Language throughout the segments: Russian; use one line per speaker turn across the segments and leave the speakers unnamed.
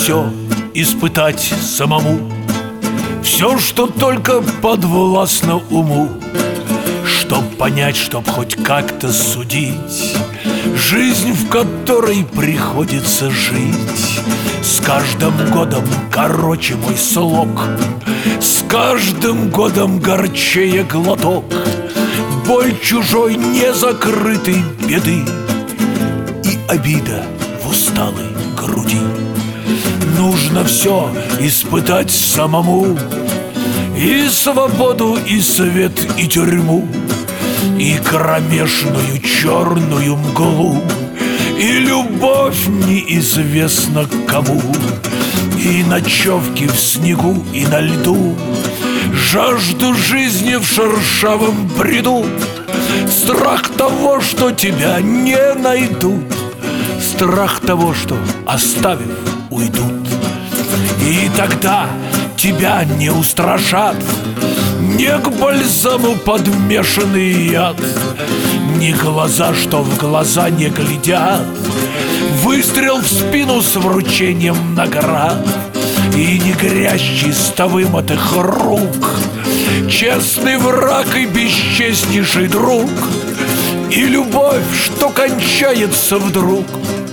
все испытать самому, все, что только подвластно уму, чтоб понять, чтоб хоть как-то судить жизнь, в которой приходится жить. С каждым годом короче мой слог, с каждым годом горчее глоток, боль чужой незакрытой беды и обида в усталой груди. Нужно все испытать самому, и свободу, и свет, и тюрьму, и кромешную черную мглу, и любовь неизвестно кому, и ночевки в снегу и на льду, жажду жизни в шершавом бреду, страх того, что тебя не найдут, страх того, что, оставив, уйдут. И тогда тебя не устрашат ни к бальзаму подмешанный яд, ни глаза, что в глаза не глядят, выстрел в спину с вручением наград, и не грязь чисто вымытых рук, честный враг и бесчестнейший друг, и любовь, что кончается вдруг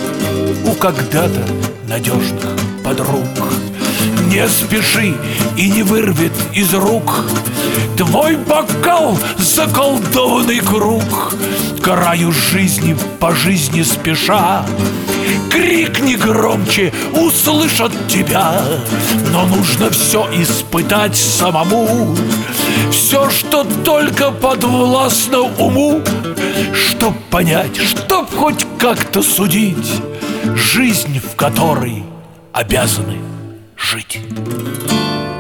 у когда-то надежных подруг. Не спеши и не вырвет из рук твой бокал заколдованный круг. К краю жизни по жизни спеша, крикни громче, услышат тебя. Но нужно все испытать самому, все, что только подвластно уму, чтоб понять, чтоб хоть как-то судить жизнь, в которой обязаны жить.